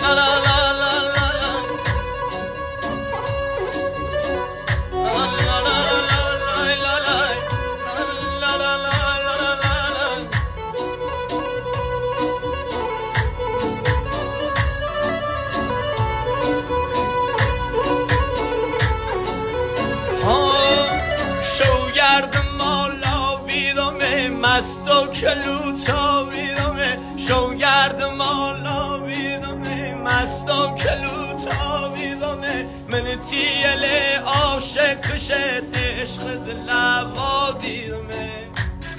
مست و کلوتا بیدمه شوگرد مالا بیدمه مست و کلوتا بیدمه من تیل عاشق کشت عشق دلوا دیدمه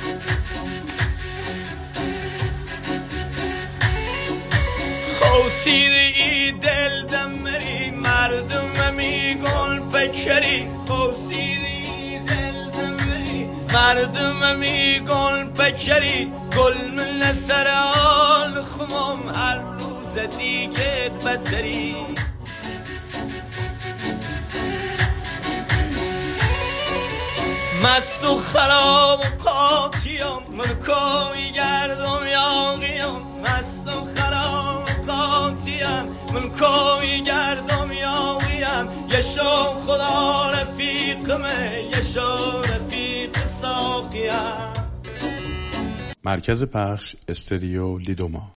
خوصیدی ای دل دمری مردم میگن بکری خوصیدی مردم میگن بکری گل من سر آن خمام هر روز دیگه بتری مست و خراب و قاطیم من کوی گردم یاقیم مست و خراب و قاطیم من کوی گردم یاقیم یشو خدا رفیقمه یشو رفیق ساقیم. مرکز پخش استریو لیدوما.